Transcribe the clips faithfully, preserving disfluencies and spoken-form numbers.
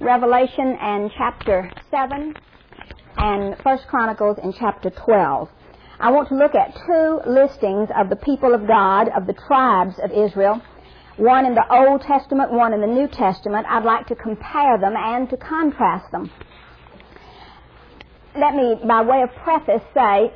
Revelation and chapter seven and First Chronicles in chapter twelve. I want to look at two listings of the people of God, of the tribes of Israel, one in the Old Testament, one in the New Testament. I'd like to compare them and to contrast them. Let me, by way of preface, say,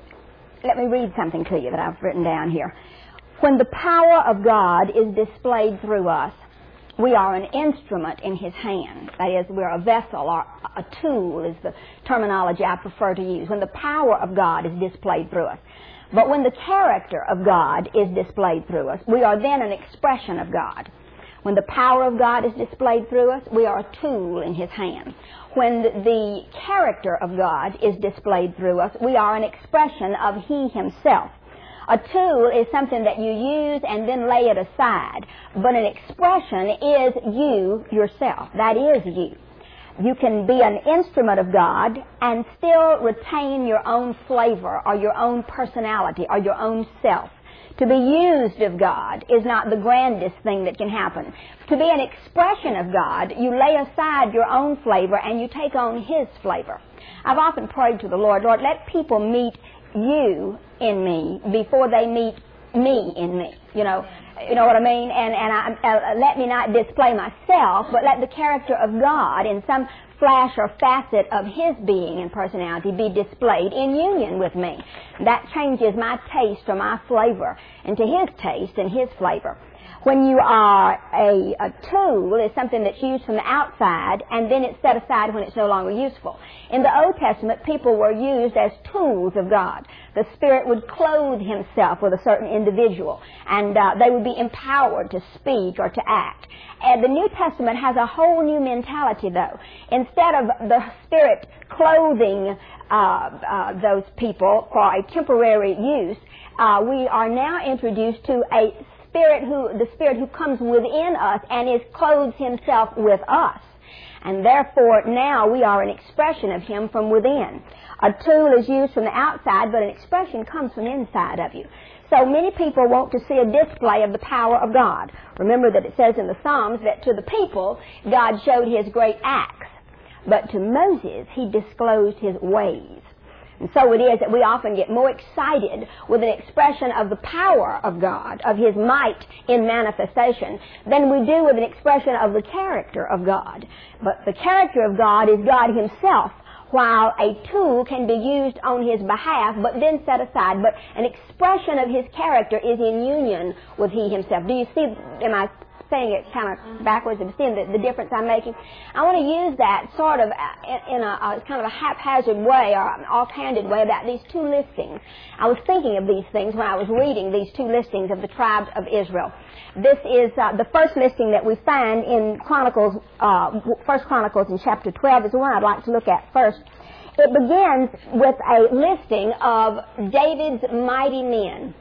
let me read something to you that I've written down here. When the power of God is displayed through us, we are an instrument in His hand. That is, we're a vessel or a tool is the terminology I prefer to use. When the power of God is displayed through us. But when the character of God is displayed through us, we are then an expression of God. When the power of God is displayed through us, we are a tool in His hand. When the character of God is displayed through us, we are an expression of He Himself. A tool is something that you use and then lay it aside. But an expression is you yourself. That is you. You can be an instrument of God and still retain your own flavor or your own personality or your own self. To be used of God is not the grandest thing that can happen. To be an expression of God, you lay aside your own flavor and you take on His flavor. I've often prayed to the Lord, Lord, let people meet you in me before they meet me in me. You know, you know what I mean? And and I, uh, let me not display myself, but let the character of God in some flash or facet of His being and personality be displayed in union with me. That changes my taste or my flavor into His taste and His flavor. When you are a, a tool, it's something that's used from the outside, and then it's set aside when it's no longer useful. In the Old Testament, people were used as tools of God. The Spirit would clothe Himself with a certain individual, and uh, they would be empowered to speak or to act. And the New Testament has a whole new mentality, though. Instead of the Spirit clothing uh, uh, those people for a temporary use, uh, we are now introduced to a Spirit who, the Spirit who comes within us and is clothes Himself with us. And therefore, now we are an expression of Him from within. A tool is used from the outside, but an expression comes from inside of you. So many people want to see a display of the power of God. Remember that it says in the Psalms that to the people, God showed His great acts. But to Moses, He disclosed His ways. And so it is that we often get more excited with an expression of the power of God, of His might in manifestation, than we do with an expression of the character of God. But the character of God is God Himself, while a tool can be used on His behalf, but then set aside. But an expression of His character is in union with He Himself. Do you see, am I saying it kind of backwards and seeing the, the difference I'm making? I want to use that sort of in a, a kind of a haphazard way or an offhanded way about these two listings. I was thinking of these things when I was reading these two listings of the tribes of Israel. This is uh, the first listing that we find in Chronicles, uh, First Chronicles in chapter twelve is the one I'd like to look at first. It begins with a listing of David's mighty men.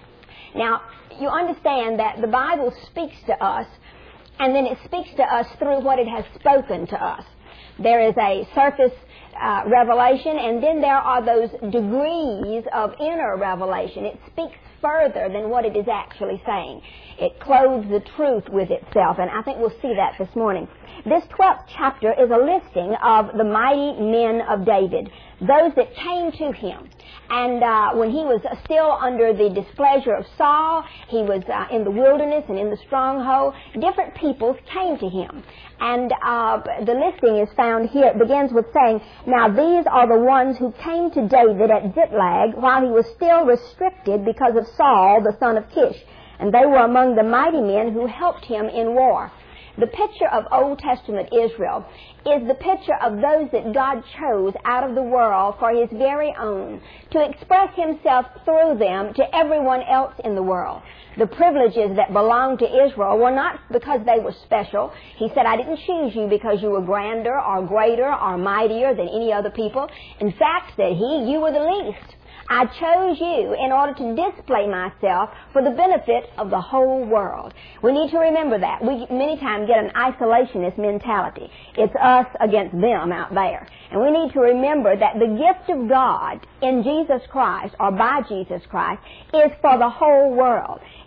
Now, you understand that the Bible speaks to us, and then it speaks to us through what it has spoken to us. There is a surface uh, revelation, and then there are those degrees of inner revelation. It speaks further than what it is actually saying. It clothes the truth with itself, and I think we'll see that this morning. This twelfth chapter is a listing of the mighty men of David, those that came to him. And uh, when he was still under the displeasure of Saul, he was uh, in the wilderness and in the stronghold, different peoples came to him. And uh, the listing is found here. It begins with saying, now these are the ones who came to David at Ziklag while he was still restricted because of Saul, the son of Kish. And they were among the mighty men who helped him in war. The picture of Old Testament Israel is the picture of those that God chose out of the world for His very own, to express Himself through them to everyone else in the world. The privileges that belonged to Israel were not because they were special. He said, I didn't choose you because you were grander or greater or mightier than any other people. In fact, said He, you were the least. I chose you in order to display myself for the benefit of the whole world. We need to remember that. We many times get an isolationist mentality. It's us against them out there. And we need to remember that the gift of God in Jesus Christ, or by Jesus Christ, is for the whole world.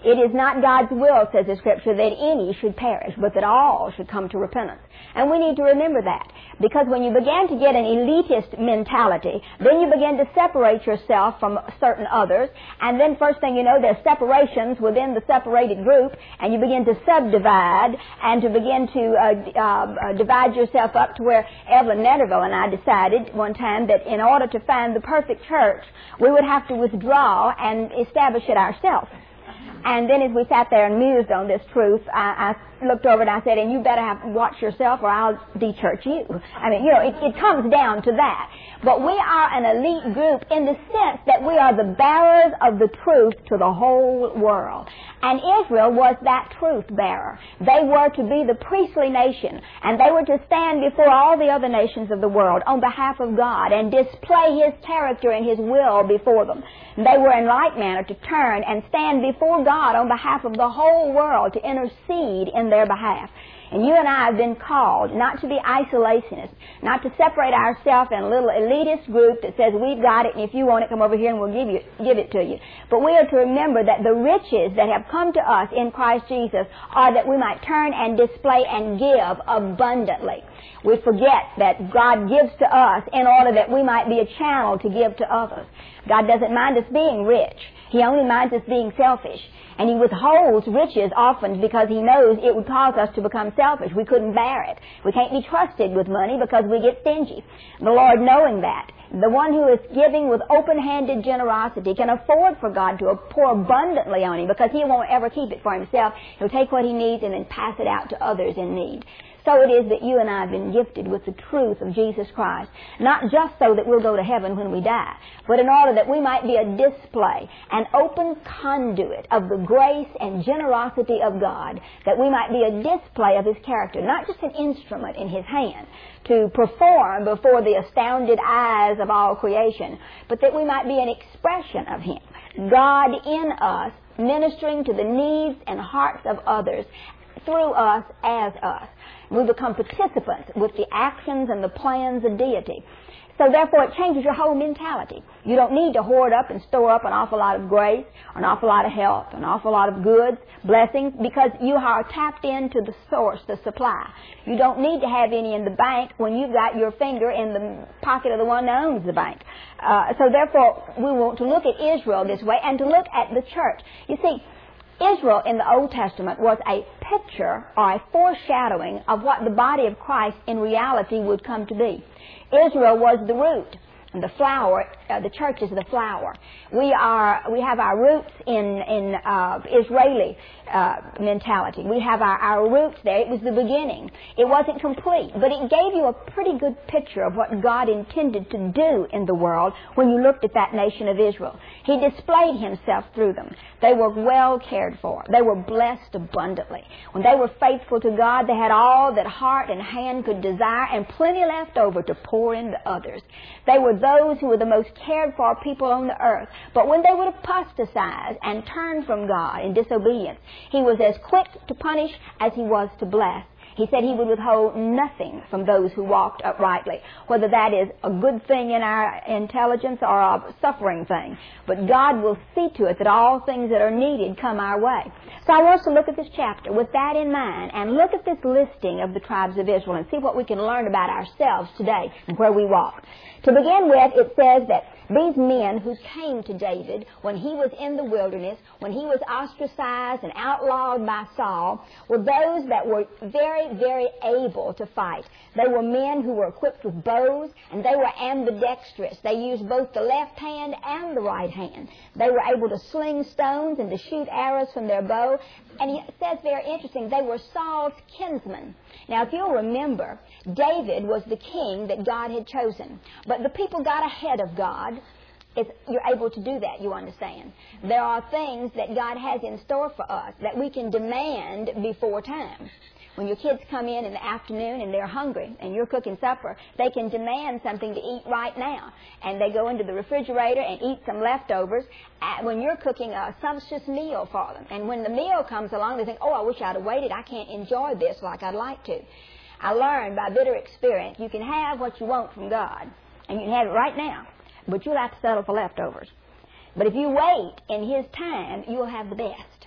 It is not God's will, says the Scripture, that any should perish, but that all should come to repentance. And we need to remember that, because when you begin to get an elitist mentality, then you begin to separate yourself from certain others, and then first thing you know, there's separations within the separated group, and you begin to subdivide and to begin to uh, uh, divide yourself up to where Evelyn Netterville and I decided one time that in order to find the perfect church, we would have to withdraw and establish it ourselves. And then as we sat there and mused on this truth, I, I looked over and I said, and you better have watch yourself or I'll de-church you. I mean, you know, it, it comes down to that. But we are an elite group in the sense that we are the bearers of the truth to the whole world. And Israel was that truth bearer. They were to be the priestly nation, and they were to stand before all the other nations of the world on behalf of God and display His character and His will before them. They were in like manner to turn and stand before God on behalf of the whole world to intercede in their behalf. And you and I have been called not to be isolationists, not to separate ourselves in a little elitist group that says we've got it and if you want it, come over here and we'll give you give it to you. But we are to remember that the riches that have come to us in Christ Jesus are that we might turn and display and give abundantly. We forget that God gives to us in order that we might be a channel to give to others. God doesn't mind us being rich. He only minds us being selfish. And He withholds riches often because He knows it would cause us to become selfish. We couldn't bear it. We can't be trusted with money because we get stingy. The Lord, knowing that, the one who is giving with open-handed generosity can afford for God to pour abundantly on him because He won't ever keep it for Himself. He'll take what He needs and then pass it out to others in need. So it is that you and I have been gifted with the truth of Jesus Christ, not just so that we'll go to heaven when we die, but in order that we might be a display, an open conduit of the grace and generosity of God, that we might be a display of His character, not just an instrument in His hand to perform before the astounded eyes of all creation, but that we might be an expression of Him, God in us, ministering to the needs and hearts of others through us as us. We become participants with the actions and the plans of deity. So therefore it changes your whole mentality. You don't need to hoard up and store up an awful lot of grace, an awful lot of health, an awful lot of goods, blessings, because you are tapped into the source, the supply. You don't need to have any in the bank when you've got your finger in the pocket of the one that owns the bank. Uh, so therefore we want to look at Israel this way and to look at the church. You see, Israel in the Old Testament was a picture or a foreshadowing of what the body of Christ in reality would come to be. Israel was the root, and the flower, uh, the church is the flower. We are, we have our roots in in uh, Israeli uh, mentality. We have our, our roots there. It was the beginning. It wasn't complete, but it gave you a pretty good picture of what God intended to do in the world when you looked at that nation of Israel. He displayed Himself through them. They were well cared for. They were blessed abundantly. When they were faithful to God, they had all that heart and hand could desire and plenty left over to pour into others. They were those who were the most cared for people on the earth. But when they would apostatize and turn from God in disobedience, He was as quick to punish as He was to bless. He said He would withhold nothing from those who walked uprightly, whether that is a good thing in our intelligence or a suffering thing. But God will see to it that all things that are needed come our way. So I want us to look at this chapter with that in mind and look at this listing of the tribes of Israel and see what we can learn about ourselves today and where we walk. To begin with, it says that these men who came to David when he was in the wilderness, when he was ostracized and outlawed by Saul, were those that were very, very able to fight. They were men who were equipped with bows, and they were ambidextrous. They used both the left hand and the right hand. They were able to sling stones and to shoot arrows from their bow. And it says very interesting, they were Saul's kinsmen. Now, if you'll remember, David was the king that God had chosen. But the people got ahead of God. If you're able to do that, you understand. There are things that God has in store for us that we can demand before time. When your kids come in in the afternoon and they're hungry and you're cooking supper, they can demand something to eat right now. And they go into the refrigerator and eat some leftovers when you're cooking a sumptuous meal for them. And when the meal comes along, they think, oh, I wish I'd have waited. I can't enjoy this like I'd like to. I learned by bitter experience, you can have what you want from God, and you can have it right now, but you'll have to settle for leftovers. But if you wait in His time, you'll have the best.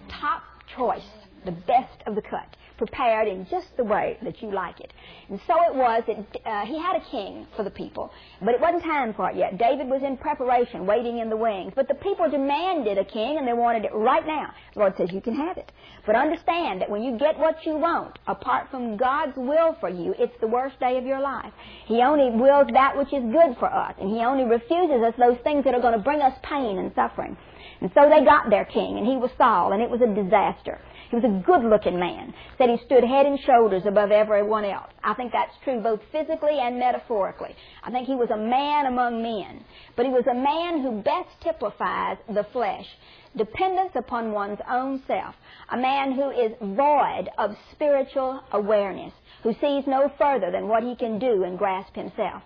top choice, the best of the cut, prepared in just the way that you like it. And so it was that uh, he had a king for the people, but it wasn't time for it yet. David was in preparation, waiting in the wings. But the people demanded a king, and they wanted it right now. The Lord says, you can have it. But understand that when you get what you want, apart from God's will for you, it's the worst day of your life. He only wills that which is good for us, and He only refuses us those things that are going to bring us pain and suffering. And so they got their king, and he was Saul, and it was a disaster. He was a good-looking man. Said he stood head and shoulders above everyone else. I think that's true both physically and metaphorically. I think he was a man among men. But he was a man who best typifies the flesh, dependence upon one's own self. A man who is void of spiritual awareness, who sees no further than what he can do and grasp himself.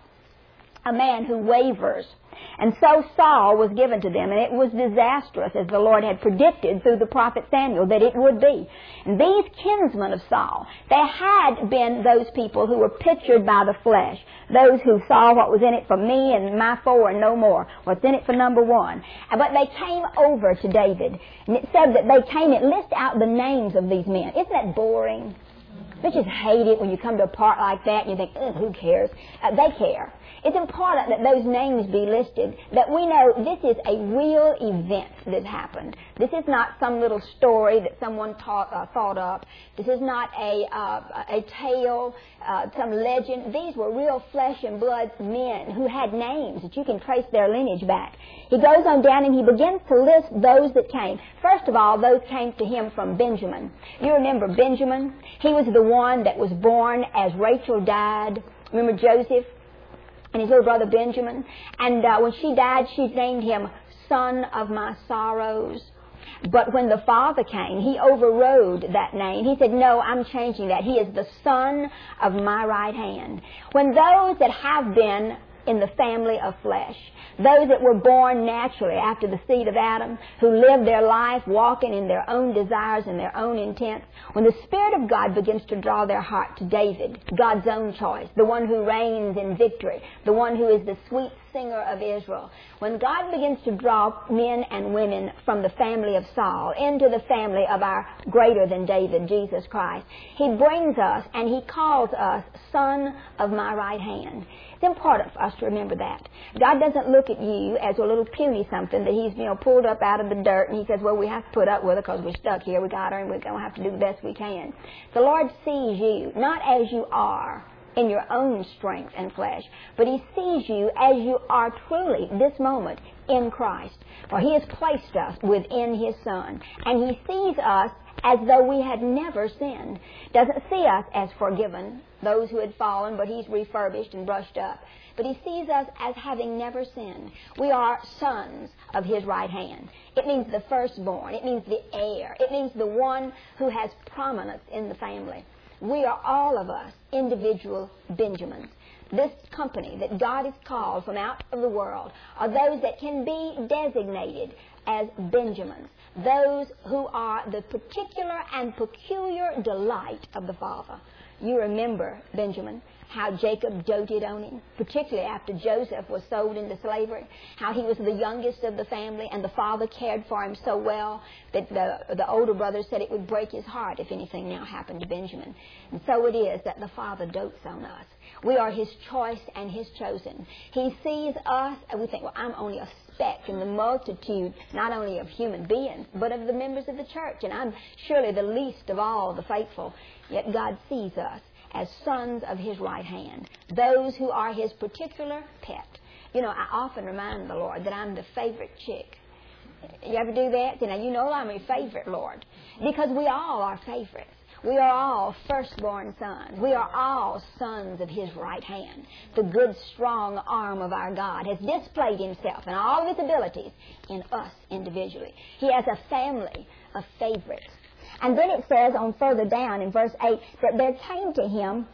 A man who wavers. And so Saul was given to them, and it was disastrous, as the Lord had predicted through the prophet Samuel that it would be. And these kinsmen of Saul, they had been those people who were pictured by the flesh, those who saw what was in it for me and my four and no more, what's in it for number one. But they came over to David, and it said that they came, it lists out the names of these men. Isn't that boring? They just hate it when you come to a part like that and you think, who cares? Uh, they care. It's important that those names be listed, that we know this is a real event that happened. This is not some little story that someone taught, uh, thought up. This is not a, uh, a tale, uh, some legend. These were real flesh and blood men who had names that you can trace their lineage back. He goes on down and he begins to list those that came. First of all, those came to him from Benjamin. You remember Benjamin? He was the one that was born as Rachel died. Remember Joseph and his little brother Benjamin? And uh, when she died, she named him Son of My Sorrows. But when the father came, he overrode that name. He said, no, I'm changing that. He is the Son of My Right Hand. When those that have been in the family of flesh, those that were born naturally after the seed of Adam, who lived their life walking in their own desires and their own intents, when the Spirit of God begins to draw their heart to David, God's own choice, the one who reigns in victory, the one who is the sweet singer of Israel, when God begins to draw men and women from the family of Saul into the family of our greater than David, Jesus Christ, He brings us and He calls us Son of My Right Hand. It's important for us to remember that. God doesn't look at you as a little puny something that He's, you know, pulled up out of the dirt and He says, well, we have to put up with it because we're stuck here. We got her and we're going to have to do the best we can. The Lord sees you not as you are in your own strength and flesh, but He sees you as you are truly this moment in Christ. For He has placed us within His Son, and He sees us as though we had never sinned. Doesn't see us as forgiven, those who had fallen, but He's refurbished and brushed up. But He sees us as having never sinned. We are sons of His right hand. It means the firstborn. It means the heir. It means the one who has prominence in the family. We are all of us individual Benjamins. This company that God has called from out of the world are those that can be designated as Benjamins, those who are the particular and peculiar delight of the Father. You remember Benjamin, how Jacob doted on him, particularly after Joseph was sold into slavery, how he was the youngest of the family and the father cared for him so well that the, the older brother said it would break his heart if anything now happened to Benjamin. And so it is that the Father dotes on us. We are His choice and His chosen. He sees us and we think, well, I'm only a speck in the multitude, not only of human beings, but of the members of the church, and I'm surely the least of all the faithful. Yet God sees us as sons of His right hand, those who are His particular pet. You know, I often remind the Lord that I'm the favorite chick. You ever do that? You know, you know I'm your favorite, Lord, because we all are favorites. We are all firstborn sons. We are all sons of His right hand. The good, strong arm of our God has displayed Himself and all of His abilities in us individually. He has a family of favorites. And then it says on further down in verse eight that there came to him,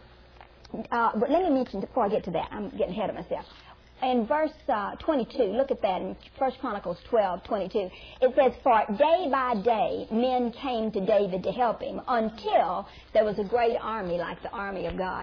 uh, but let me mention, before I get to that, I'm getting ahead of myself. In verse uh, twenty-two, look at that in First Chronicles twelve twenty-two. It says, for day by day men came to David to help him until there was a great army like the army of God.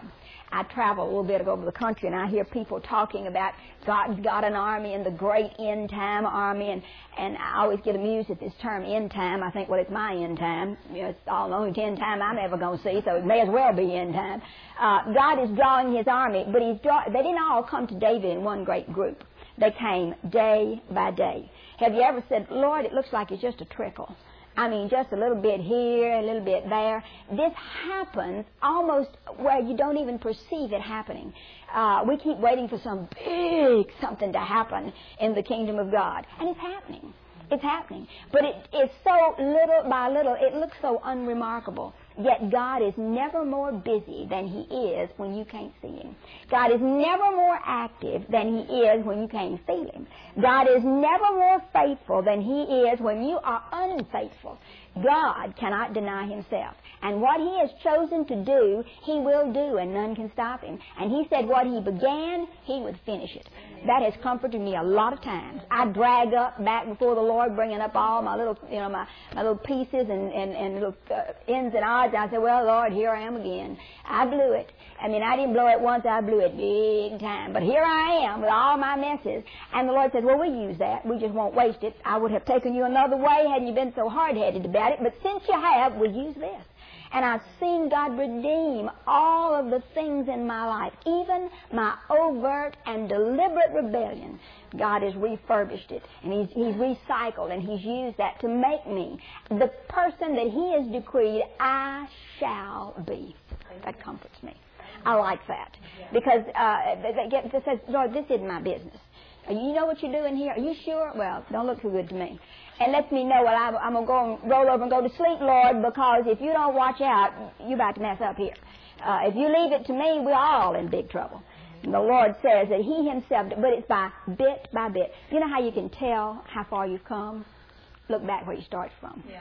I travel a little bit over the country, and I hear people talking about God's got an army and the great end time army, and, and I always get amused at this term end time. I think, well, it's my end time. You know, it's all the only end time I'm ever going to see, so it may as well be end time. Uh, God is drawing His army, but He's draw- they didn't all come to David in one great group. They came day by day. Have you ever said, Lord, it looks like it's just a trickle? I mean, just a little bit here, a little bit there. This happens almost where you don't even perceive it happening. Uh, we keep waiting for some big something to happen in the kingdom of God. And it's happening. It's happening. But it, it's so little by little, it looks so unremarkable. Yet God is never more busy than He is when you can't see Him. God is never more active than He is when you can't feel Him. God is never more faithful than He is when you are unfaithful. God cannot deny Himself. And what He has chosen to do, He will do, and none can stop Him. And He said what He began, He would finish it. That has comforted me a lot of times. I drag up back before the Lord, bringing up all my little, you know, my, my little pieces and, and, and little uh, ends and odds. I said, well, Lord, here I am again. I blew it. I mean, I didn't blow it once, I blew it big time. But here I am with all my messes. And the Lord says, well, we use that. We just won't waste it. I would have taken you another way hadn't you been so hard-headed about it. But since you have, we'll use this. And I've seen God redeem all of the things in my life, even my overt and deliberate rebellion. God has refurbished it, and He's, he's recycled, and He's used that to make me the person that He has decreed I shall be. That comforts me. I like that. Because uh, it says, Lord, this isn't my business. You know what you're doing here? Are you sure? Well, don't look too good to me. And lets me know, well, I'm, I'm going to go and roll over and go to sleep, Lord, because if you don't watch out, you're about to mess up here. Uh, if you leave it to me, we're all in big trouble. And the Lord says that He Himself, but it's by bit by bit. You know how you can tell how far you've come? Look back where you started from. Yeah.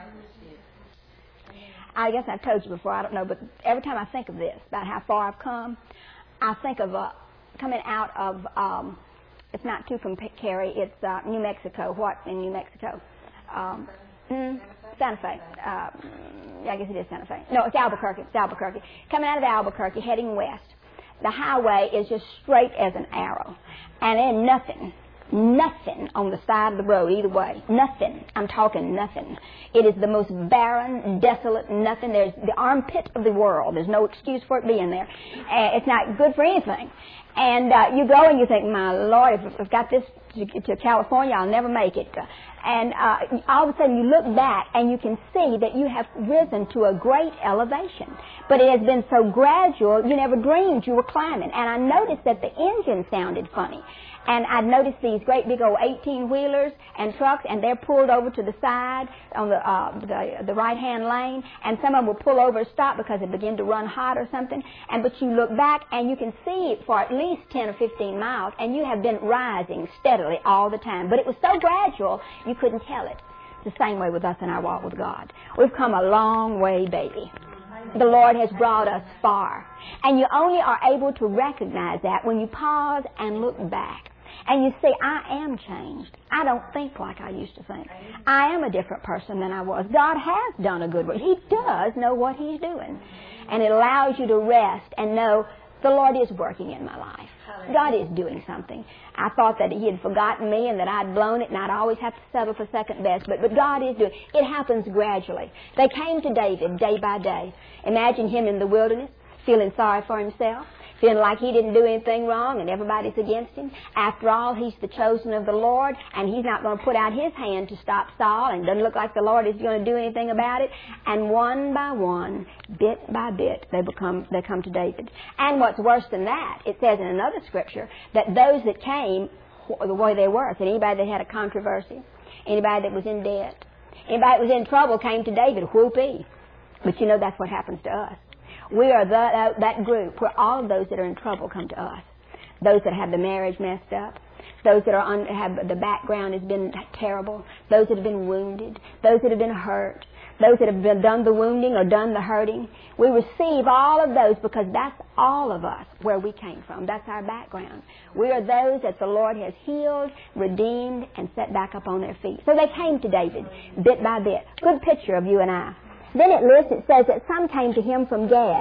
I guess I've told you before, I don't know, but every time I think of this, about how far I've come, I think of uh, coming out of, um, it's not too from Cary, it's uh, New Mexico. What in New Mexico? Um, mm, Santa Fe. Uh, yeah, I guess it is Santa Fe. No, it's Albuquerque. It's Albuquerque. Coming out of Albuquerque, heading west. The highway is just straight as an arrow. And then nothing, nothing on the side of the road either way. Nothing. I'm talking nothing. It is the most barren, desolate nothing. There's the armpit of the world. There's no excuse for it being there. Uh, it's not good for anything. And uh, you go and you think, my Lord, if I've got this to, to California, I'll never make it. And uh, all of a sudden you look back and you can see that you have risen to a great elevation. But it has been so gradual, you never dreamed you were climbing. And I noticed that the engine sounded funny. And I noticed these great big old eighteen-wheelers and trucks, and they're pulled over to the side on the uh, the, the right-hand lane, and some of them will pull over and stop because they begin to run hot or something. And but you look back, and you can see it for at least ten or fifteen miles, and you have been rising steadily all the time. But it was so gradual, you couldn't tell it. It's the same way with us in our walk with God. We've come a long way, baby. The Lord has brought us far. And you only are able to recognize that when you pause and look back. And you see, I am changed. I don't think like I used to think. I am a different person than I was. God has done a good work. He does know what He's doing. And it allows you to rest and know the Lord is working in my life. God is doing something. I thought that He had forgotten me and that I'd blown it and I'd always have to settle for second best. But, but God is doing it. It happens gradually. They came to David day by day. Imagine him in the wilderness, feeling sorry for himself, feeling like he didn't do anything wrong and everybody's against him. After all, he's the chosen of the Lord, and He's not going to put out His hand to stop Saul, and it doesn't look like the Lord is going to do anything about it. And one by one, bit by bit, they become they come to David. And what's worse than that, it says in another scripture that those that came, the way they were, said anybody that had a controversy, anybody that was in debt, anybody that was in trouble came to David, whoopee. But you know, that's what happens to us. We are the, uh, that group where all of those that are in trouble come to us. Those that have the marriage messed up. Those that are on, have the background has been terrible. Those that have been wounded. Those that have been hurt. Those that have been done the wounding or done the hurting. We receive all of those because that's all of us where we came from. That's our background. We are those that the Lord has healed, redeemed, and set back up on their feet. So they came to David bit by bit. Good picture of you and I. Then it lists, it says that some came to him from Gad.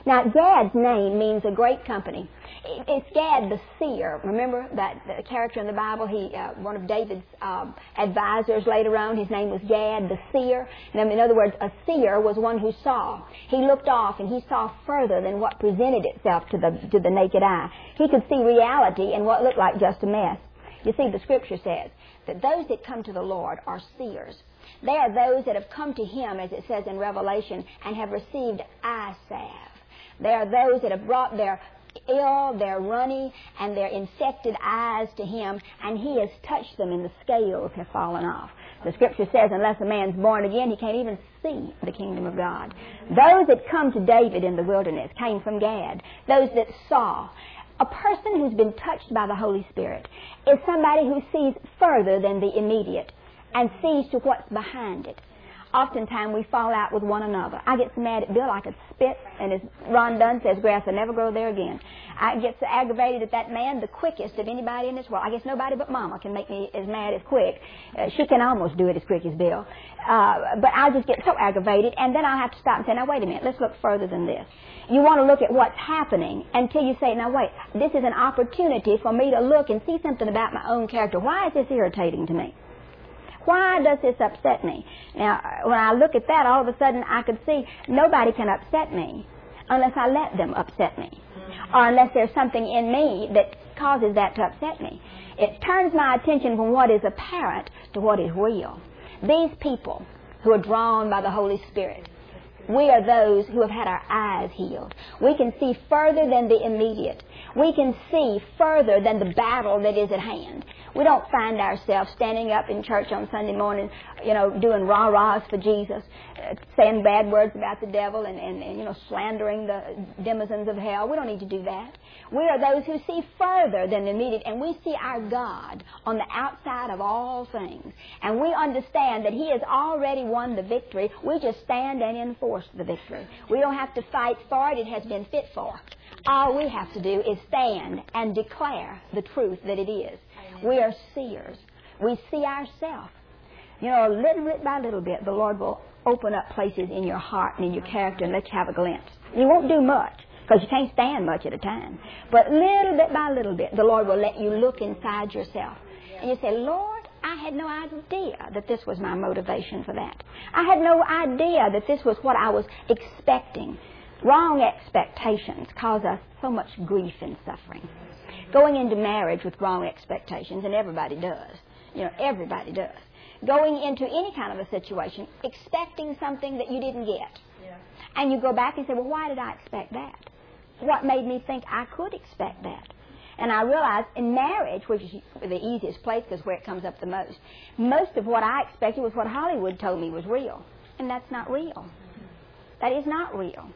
Now, Gad's name means a great company. It's Gad the seer. Remember that the character in the Bible? He, uh, one of David's um, advisors later on. His name was Gad the seer. And in other words, a seer was one who saw. He looked off and he saw further than what presented itself to the to the naked eye. He could see reality in what looked like just a mess. You see, the Scripture says that those that come to the Lord are seers. They are those that have come to Him, as it says in Revelation, and have received eye salve. They are those that have brought their ill, their runny, and their infected eyes to Him, and He has touched them and the scales have fallen off. The Scripture says unless a man's born again, he can't even see the kingdom of God. Those that come to David in the wilderness came from Gad. Those that saw. A person who's been touched by the Holy Spirit is somebody who sees further than the immediate and sees to what's behind it. Oftentimes we fall out with one another. I get so mad at Bill I could spit, and as Ron Dunn says, grass will never grow there again. I get so aggravated at that man, the quickest of anybody in this world. I guess nobody but Mama can make me as mad as quick. Uh, she can almost do it as quick as Bill. Uh, but I just get so aggravated, and then I'll have to stop and say, now wait a minute, let's look further than this. You want to look at what's happening until you say, now wait, this is an opportunity for me to look and see something about my own character. Why is this irritating to me? Why does this upset me? Now, when I look at that, all of a sudden I could see nobody can upset me unless I let them upset me, or unless there's something in me that causes that to upset me. It turns my attention from what is apparent to what is real. These people who are drawn by the Holy Spirit, we are those who have had our eyes healed. We can see further than the immediate. We can see further than the battle that is at hand. We don't find ourselves standing up in church on Sunday morning, you know, doing rah-rahs for Jesus, uh, saying bad words about the devil and, and, and, you know, slandering the denizens of hell. We don't need to do that. We are those who see further than the immediate, and we see our God on the outside of all things. And we understand that He has already won the victory. We just stand and enforce the victory. We don't have to fight for it. It has been fit for. All we have to do is stand and declare the truth that it is. We are seers. We see ourselves. You know, little bit by little bit, the Lord will open up places in your heart and in your character and let you have a glimpse. You won't do much, because you can't stand much at a time. But little bit by little bit, the Lord will let you look inside yourself. And you say, Lord, I had no idea that this was my motivation for that. I had no idea that this was what I was expecting. Wrong expectations cause us so much grief and suffering. Going into marriage with wrong expectations, and everybody does. You know, everybody does. Going into any kind of a situation, expecting something that you didn't get. Yeah. And you go back and say, well, why did I expect that? What made me think I could expect that? And I realized in marriage, which is the easiest place because where it comes up the most, most of what I expected was what Hollywood told me was real. And that's not real. That is not real.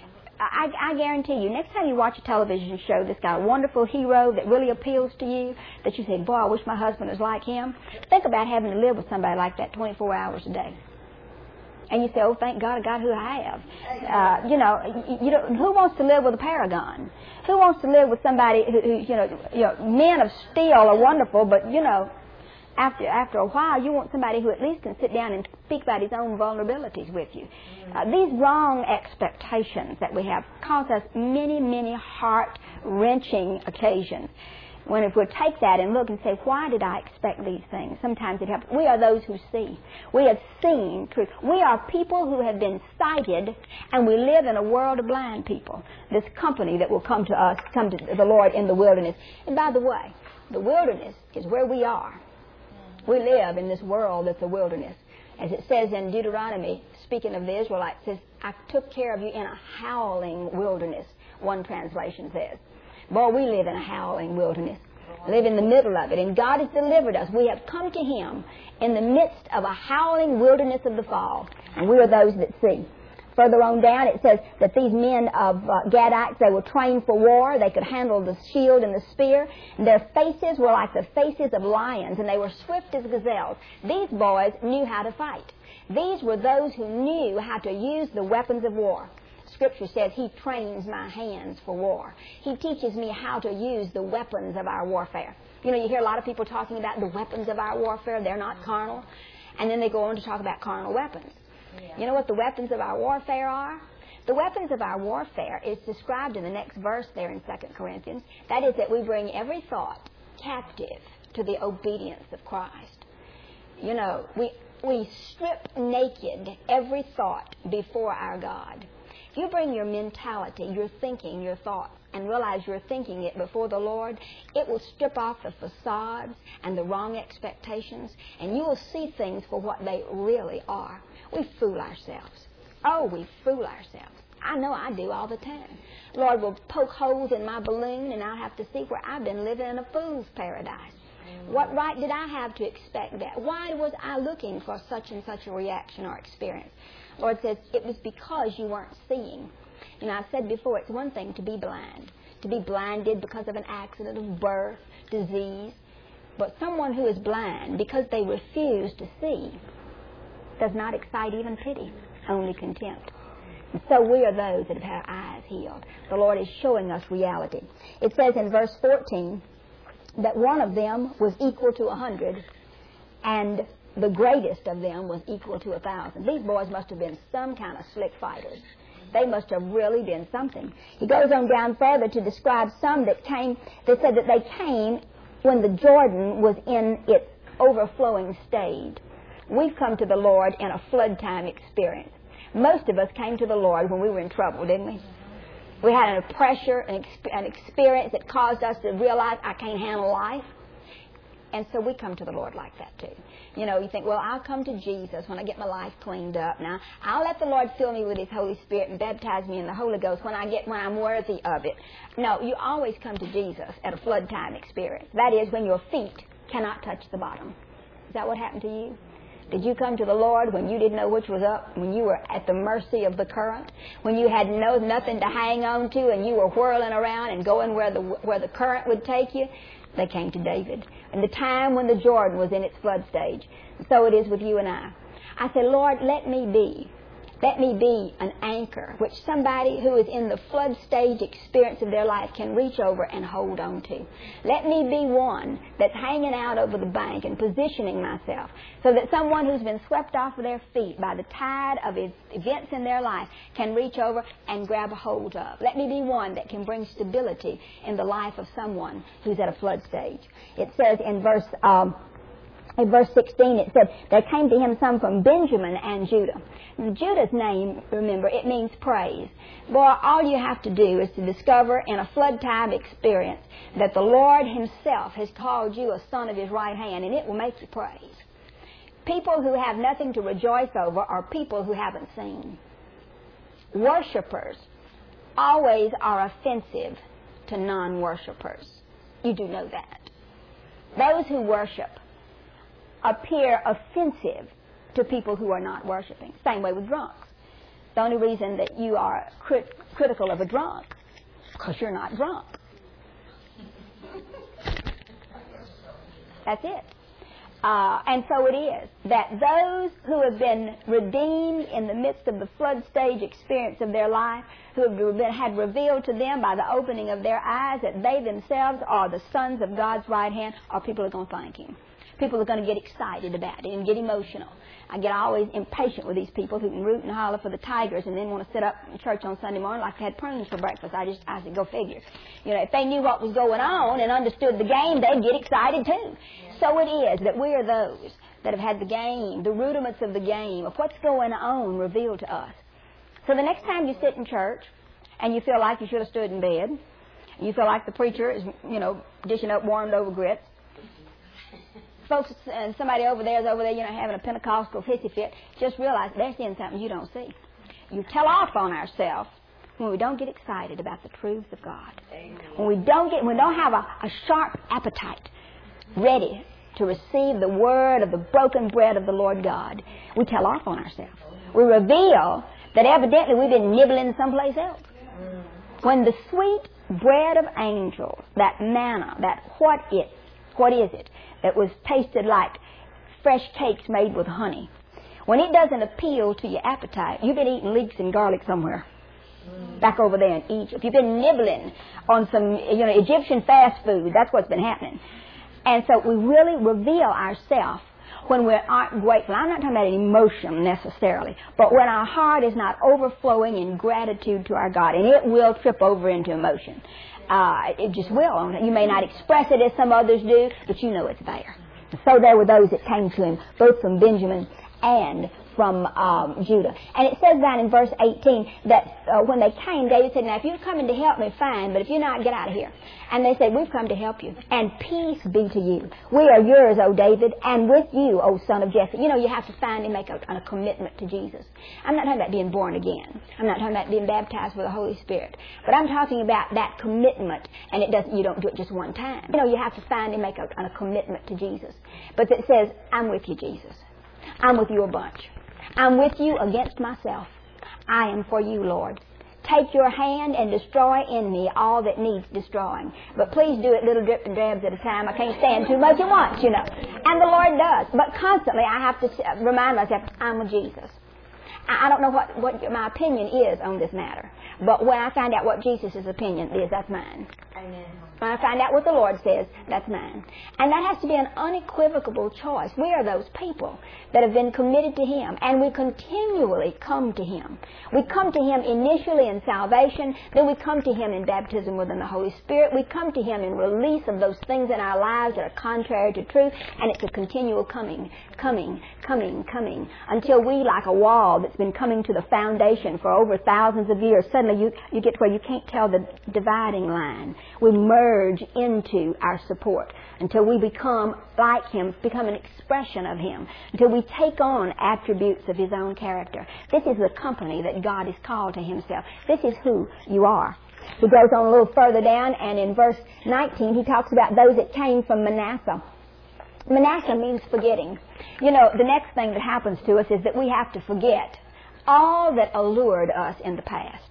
I, I guarantee you, next time you watch a television show that's got a wonderful hero that really appeals to you, that you say, boy, I wish my husband was like him, think about having to live with somebody like that twenty-four hours a day. And you say, oh, thank God I got who I have. Uh, you know, you, you know, who wants to live with a paragon? Who wants to live with somebody who, who you know, you know, men of steel are wonderful, but, you know, After after a while, you want somebody who at least can sit down and speak about his own vulnerabilities with you. Uh, these wrong expectations that we have cause us many, many heart-wrenching occasions. When if we take that and look and say, why did I expect these things? Sometimes it happens. We are those who see. We have seen truth. We are people who have been sighted, and we live in a world of blind people. This company that will come to us, come to the Lord in the wilderness. And by the way, the wilderness is where we are. We live in this world that's a wilderness. As it says in Deuteronomy, speaking of the Israelites, it says, I took care of you in a howling wilderness, one translation says. Boy, we live in a howling wilderness. We live in the middle of it, and God has delivered us. We have come to Him in the midst of a howling wilderness of the fall, and we are those that see. Further on down, it says that these men of uh, Gadites, they were trained for war. They could handle the shield and the spear. Their faces were like the faces of lions, and they were swift as gazelles. These boys knew how to fight. These were those who knew how to use the weapons of war. Scripture says, He trains my hands for war. He teaches me how to use the weapons of our warfare. You know, you hear a lot of people talking about the weapons of our warfare. They're not carnal. And then they go on to talk about carnal weapons. You know what the weapons of our warfare are? The weapons of our warfare is described in the next verse there in Second Corinthians. That is that we bring every thought captive to the obedience of Christ. You know, we we strip naked every thought before our God. If you bring your mentality, your thinking, your thoughts, and realize you're thinking it before the Lord, it will strip off the facades and the wrong expectations, and you will see things for what they really are. We fool ourselves. Oh, we fool ourselves. I know I do all the time. Lord will poke holes in my balloon, and I'll have to see where I've been living in a fool's paradise. What right did I have to expect that? Why was I looking for such and such a reaction or experience? Lord says, it was because you weren't seeing. You know, I've said before, it's one thing to be blind, to be blinded because of an accident of birth, disease. But someone who is blind, because they refuse to see, does not excite even pity, only contempt. And so we are those that have had our eyes healed. The Lord is showing us reality. It says in verse fourteen that one of them was equal to a hundred, and the greatest of them was equal to a thousand. These boys must have been some kind of slick fighters. They must have really been something. He goes on down further to describe some that came, they said that they came when the Jordan was in its overflowing stage. We've come to the Lord in a flood time experience. Most of us came to the Lord when we were in trouble, didn't we? We had a pressure, an, exp- an experience that caused us to realize I can't handle life. And so we come to the Lord like that too. You know, you think, well, I'll come to Jesus when I get my life cleaned up. Now, I'll let the Lord fill me with His Holy Spirit and baptize me in the Holy Ghost when I get when I'm worthy of it. No, you always come to Jesus at a flood time experience. That is when your feet cannot touch the bottom. Is that what happened to you? Did you come to the Lord when you didn't know which was up, when you were at the mercy of the current, when you had no nothing to hang on to and you were whirling around and going where the where the current would take you? They came to David in the time when the Jordan was in its flood stage. So it is with you and I. I say, Lord, let me be. Let me be an anchor which somebody who is in the flood stage experience of their life can reach over and hold on to. Let me be one that's hanging out over the bank and positioning myself so that someone who's been swept off of their feet by the tide of events in their life can reach over and grab a hold of. Let me be one that can bring stability in the life of someone who's at a flood stage. It says in verse... Um, In verse sixteen, it said, there came to him some from Benjamin and Judah. And Judah's name, remember, it means praise. Boy, all you have to do is to discover in a flood time experience that the Lord Himself has called you a son of His right hand, and it will make you praise. People who have nothing to rejoice over are people who haven't seen. Worshippers always are offensive to non-worshippers. You do know that. Those who worship appear offensive to people who are not worshiping. Same way with drunks. The only reason that you are crit- critical of a drunk because you're not drunk. That's it. Uh, and so it is that those who have been redeemed in the midst of the flood stage experience of their life, who have been, had revealed to them by the opening of their eyes that they themselves are the sons of God's right hand, are people who are going to thank Him. People are going to get excited about it and get emotional. I get always impatient with these people who can root and holler for the Tigers and then want to sit up in church on Sunday morning like they had prunes for breakfast. I just, I said, go figure. You know, if they knew what was going on and understood the game, they'd get excited too. So it is that we are those that have had the game, the rudiments of the game, of what's going on revealed to us. So the next time you sit in church and you feel like you should have stood in bed, you feel like the preacher is, you know, dishing up warmed over grits, folks, and somebody over there is over there, you know, having a Pentecostal hissy fit, just realize they're seeing something you don't see. You tell off on ourselves when we don't get excited about the truths of God. Amen. When we don't get, when we don't have a, a sharp appetite ready to receive the word of the broken bread of the Lord God, we tell off on ourselves. We reveal that evidently we've been nibbling someplace else. When the sweet bread of angels, that manna, that what it, what is it? That was tasted like fresh cakes made with honey. When it doesn't appeal to your appetite, you've been eating leeks and garlic somewhere. Mm. Back over there in Egypt. You've been nibbling on some, you know, Egyptian fast food. That's what's been happening. And so we really reveal ourselves when we aren't grateful, I'm not talking about an emotion necessarily, but when our heart is not overflowing in gratitude to our God, and it will trip over into emotion. Uh, it just will. You may not express it as some others do, but you know it's there. So there were those that came to him, both from Benjamin and from um, Judah. And it says down in verse eighteen that uh, when they came, David said, now if you're coming to help me, fine, but if you're not, get out of here. And they said, we've come to help you, and peace be to you. We are yours, O David, and with you, O son of Jesse. You know, you have to finally make a, a commitment to Jesus. I'm not talking about being born again. I'm not talking about being baptized with the Holy Spirit. But I'm talking about that commitment, and it doesn't. You don't do it just one time. You know, you have to finally make a, a commitment to Jesus. But it says, I'm with you, Jesus. I'm with you a bunch. I'm with you against myself. I am for you, Lord. Take your hand and destroy in me all that needs destroying. But please do it little drip and drabs at a time. I can't stand too much at once, you know. And the Lord does. But constantly I have to remind myself, I'm with Jesus. I don't know what, what my opinion is on this matter. But when I find out what Jesus' opinion is, that's mine. Amen. When I find out what the Lord says, that's mine. And that has to be an unequivocal choice. We are those people that have been committed to Him, and we continually come to Him. We come to Him initially in salvation, then we come to Him in baptism within the Holy Spirit. We come to Him in release of those things in our lives that are contrary to truth, and it's a continual coming, coming, coming, coming, until we, like a wall that's been coming to the foundation for over thousands of years, suddenly you, you get to where you can't tell the dividing line. We merge into our support until we become like Him, become an expression of Him, until we take on attributes of His own character. This is the company that God has called to Himself. This is who you are. He goes on a little further down, and in verse nineteen he talks about those that came from Manasseh. Manasseh means forgetting. You know, the next thing that happens to us is that we have to forget all that allured us in the past.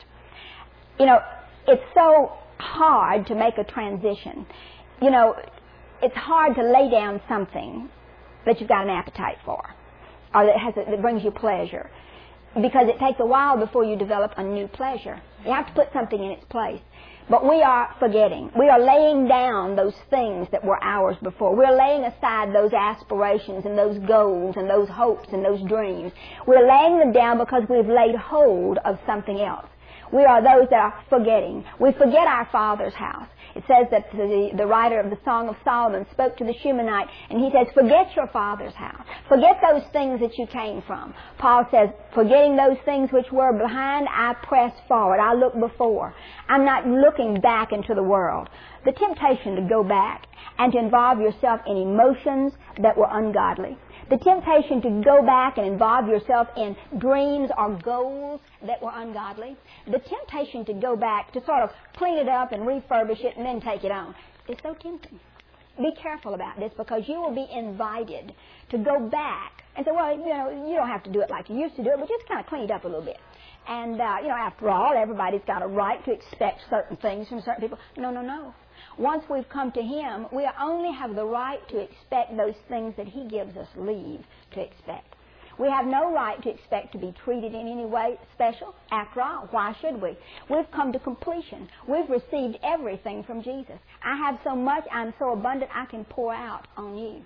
You know, it's so hard to make a transition. You know, it's hard to lay down something that you've got an appetite for, or that has a, that brings you pleasure, because it takes a while before you develop a new pleasure. You have to put something in its place. But we are forgetting. We are laying down those things that were ours before. We're laying aside those aspirations and those goals and those hopes and those dreams. We're laying them down because we've laid hold of something else. We are those that are forgetting. We forget our Father's house. It says that the, the writer of the Song of Solomon spoke to the Shunammite, and he says, forget your father's house. Forget those things that you came from. Paul says, forgetting those things which were behind, I press forward. I look before. I'm not looking back into the world. The temptation to go back and to involve yourself in emotions that were ungodly. The temptation to go back and involve yourself in dreams or goals that were ungodly. The temptation to go back to sort of clean it up and refurbish it and then take it on. It's so tempting. Be careful about this, because you will be invited to go back and say, well, you know, you don't have to do it like you used to do it, but just kind of clean it up a little bit. And, uh, you know, after all, everybody's got a right to expect certain things from certain people. No, no, no. Once we've come to Him, we only have the right to expect those things that He gives us leave to expect. We have no right to expect to be treated in any way special. After all, why should we? We've come to completion. We've received everything from Jesus. I have so much, I'm so abundant, I can pour out on you.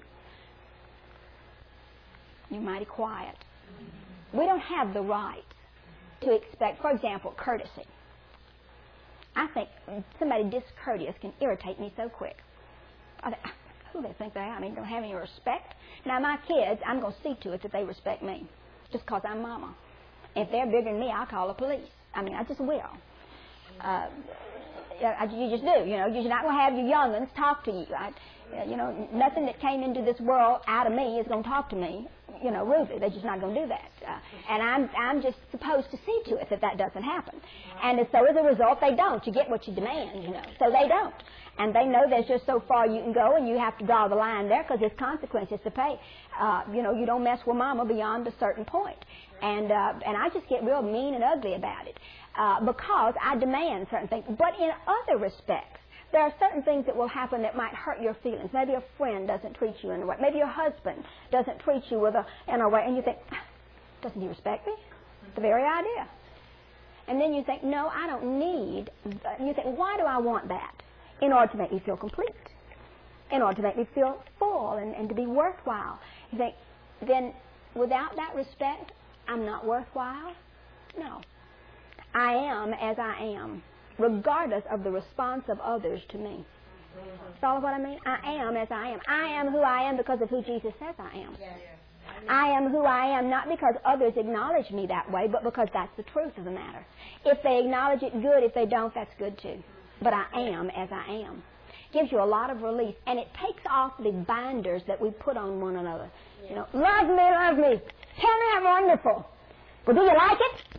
You're mighty quiet. We don't have the right to expect, for example, courtesy. I think somebody discourteous can irritate me so quick. I think, who do they think they are? I mean, don't have any respect. Now, my kids, I'm going to see to it that they respect me, just because I'm mama. If they're bigger than me, I'll call the police. I mean, I just will. Uh, you just do. You know, you're not going to have your young'uns talk to you. I, you know, nothing that came into this world out of me is going to talk to me, you know, rudely. They're just not going to do that. Uh, and I'm I'm just supposed to see to it that that doesn't happen. And so as a result, they don't. You get what you demand, you know. So they don't. And they know there's just so far you can go, and you have to draw the line there because there's consequences to pay. Uh, you know, you don't mess with mama beyond a certain point. And, uh, and I just get real mean and ugly about it uh, because I demand certain things. But in other respects, there are certain things that will happen that might hurt your feelings. Maybe a friend doesn't treat you in a way. Maybe your husband doesn't treat you with a, in a way, and you think, doesn't he respect me? The very idea. And then you think, no, I don't need, and you think, why do I want that? In order to make me feel complete. In order to make me feel full and, and to be worthwhile. You think, then without that respect, I'm not worthwhile? No. I am as I am, regardless of the response of others to me. Follow what I mean? I am as I am. I am who I am because of who Jesus says I am. I am who I am not because others acknowledge me that way, but because that's the truth of the matter. If they acknowledge it, good. If they don't, that's good too. But I am as I am. Gives you a lot of relief, and it takes off the binders that we put on one another. You know, love me, love me. Tell me I'm wonderful. Well, do you like it?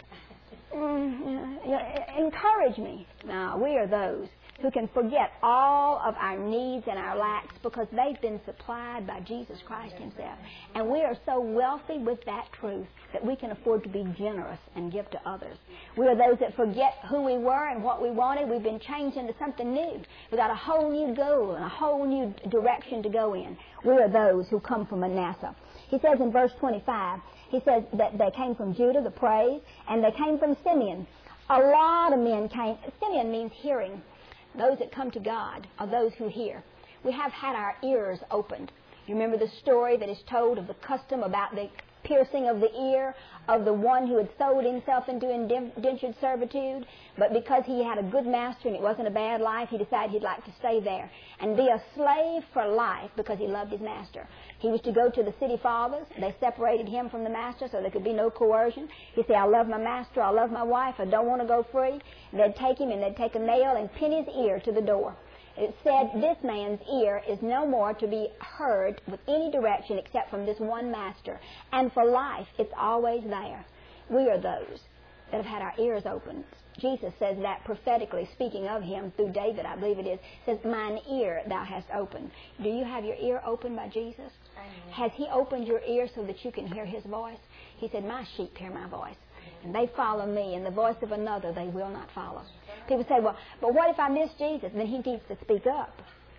Mm, you know, encourage me. Now, we are those who can forget all of our needs and our lacks because they've been supplied by Jesus Christ Himself. And we are so wealthy with that truth that we can afford to be generous and give to others. We are those that forget who we were and what we wanted. We've been changed into something new. We've got a whole new goal and a whole new direction to go in. We are those who come from Manasseh. He says in verse twenty-five, he says that they came from Judah, the praise, and they came from Simeon. A lot of men came. Simeon means hearing. Those that come to God are those who hear. We have had our ears opened. You remember the story that is told of the custom about the piercing of the ear of the one who had sold himself into indentured servitude, but because he had a good master and it wasn't a bad life, he decided he'd like to stay there and be a slave for life because he loved his master. He was to go to the city fathers. They separated him from the master so there could be no coercion. He said, I love my master, I love my wife, I don't want to go free. They'd take him and they'd take a nail and pin his ear to the door. It said this man's ear is no more to be heard with any direction except from this one master. And for life, it's always there. We are those that have had our ears opened. Jesus says that prophetically, speaking of him through David, I believe it is, says, mine ear thou hast opened. Do you have your ear opened by Jesus? Amen. Has he opened your ear so that you can hear his voice? He said, my sheep hear my voice. And they follow me, and the voice of another they will not follow. People say, well, but what if I miss Jesus? Then he needs to speak up.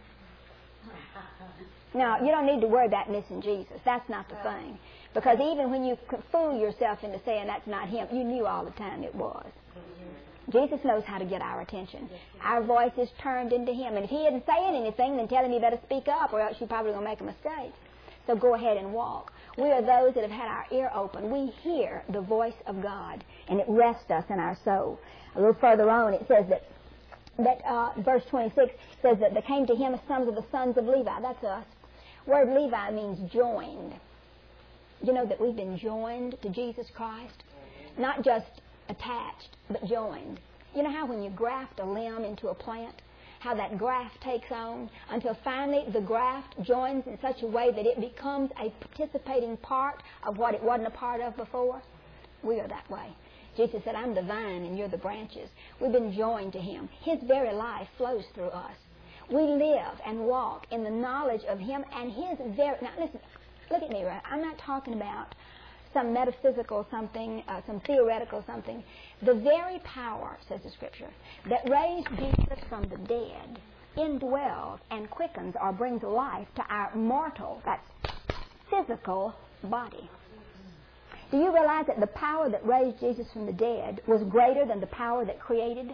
Now, you don't need to worry about missing Jesus. That's not the thing. Because even when you fool yourself into saying that's not him, you knew all the time it was. Jesus knows how to get our attention. Our voice is turned into him. And if he isn't saying anything, then tell him you better speak up or else you're probably going to make a mistake. So go ahead and walk. We are those that have had our ear open. We hear the voice of God, and it rests us in our soul. A little further on, it says that, that uh, verse twenty-six says that they came to him as sons of the sons of Levi. That's us. Word Levi means joined. You know that we've been joined to Jesus Christ? Not just attached, but joined. You know how when you graft a limb into a plant, how that graft takes on until finally the graft joins in such a way that it becomes a participating part of what it wasn't a part of before? We are that way. Jesus said, I'm the vine and you're the branches. We've been joined to him. His very life flows through us. We live and walk in the knowledge of him and his very... Now listen, look at me, right? I'm not talking about some metaphysical something, uh, some theoretical something. The very power, says the Scripture, that raised Jesus from the dead indwells and quickens or brings life to our mortal, that's physical body. Do you realize that the power that raised Jesus from the dead was greater than the power that created?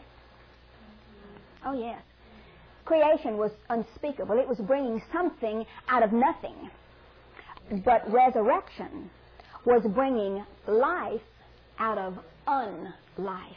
Oh, yes. Creation was unspeakable. It was bringing something out of nothing. But resurrection was bringing life out of unlife.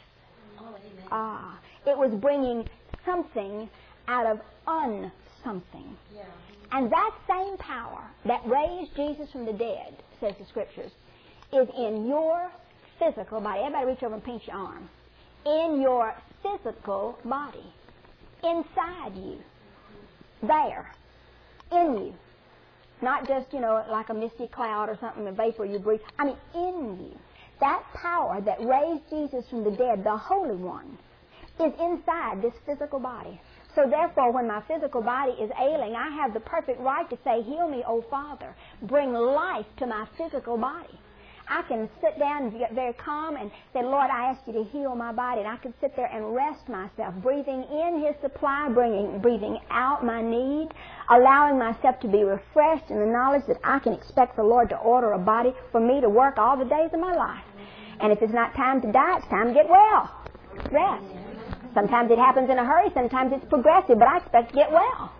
Ah, it was bringing something out of unsomething. Yeah. And that same power that raised Jesus from the dead, says the Scriptures, is in your physical body. Everybody reach over and pinch your arm. In your physical body. Inside you. There. In you. Not just, you know, like a misty cloud or something, a vapor you breathe. I mean, in you. That power that raised Jesus from the dead, the Holy One, is inside this physical body. So therefore, when my physical body is ailing, I have the perfect right to say, heal me, O Father. Bring life to my physical body. I can sit down and get very calm and say, Lord, I ask you to heal my body. And I can sit there and rest myself, breathing in his supply, bringing, breathing out my need, allowing myself to be refreshed in the knowledge that I can expect the Lord to order a body for me to work all the days of my life. And if it's not time to die, it's time to get well. Rest. Sometimes it happens in a hurry. Sometimes it's progressive, but I expect to get well.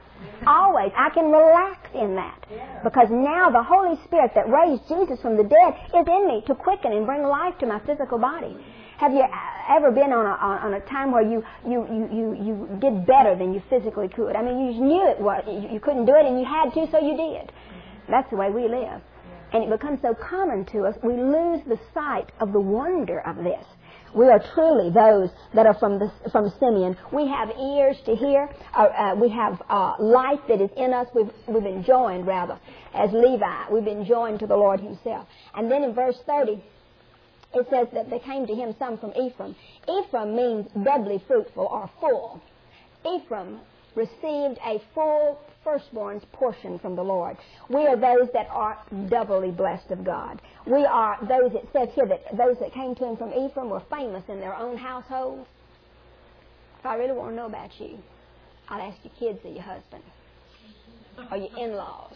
Always. I can relax in that. Because now the Holy Spirit that raised Jesus from the dead is in me to quicken and bring life to my physical body. Have you ever been on a, on a time where you, you, you, you, you did better than you physically could? I mean, you just knew it was, you couldn't do it and you had to, so you did. That's the way we live. And it becomes so common to us, we lose the sight of the wonder of this. We are truly those that are from the, from Simeon. We have ears to hear. Uh, uh, we have uh, life that is in us. We've, we've been joined, rather, as Levi. We've been joined to the Lord Himself. And then in verse thirty, it says that they came to him some from Ephraim. Ephraim means doubly fruitful or full. Ephraim received a full firstborn's portion from the Lord. We are those that are doubly blessed of God. We are those, it says here, that those that came to him from Ephraim were famous in their own households. If I really want to know about you, I'll ask your kids or your husband or your in-laws.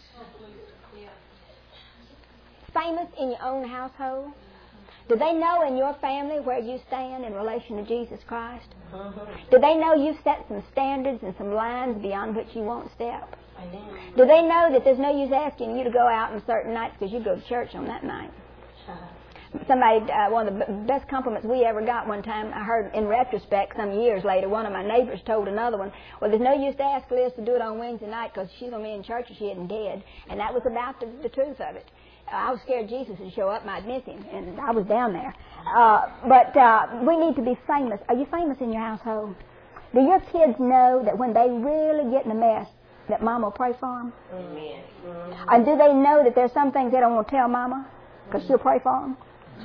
Famous in your own household? Do they know in your family where you stand in relation to Jesus Christ? Do they know you've set some standards and some lines beyond which you won't step? Do they know that there's no use asking you to go out on certain nights because you go to church on that night? Somebody, uh, one of the best compliments we ever got one time, I heard in retrospect some years later, one of my neighbors told another one, well, there's no use to ask Liz to do it on Wednesday night because she's going to be in church and she isn't dead. And that was about the, the truth of it. I was scared Jesus would show up and I'd miss him, and I was down there. Uh, but uh, we need to be famous. Are you famous in your household? Do your kids know that when they really get in a mess, that Mama will pray for them? Amen. Mm-hmm. And do they know that there's some things they don't want to tell Mama because she'll pray for them?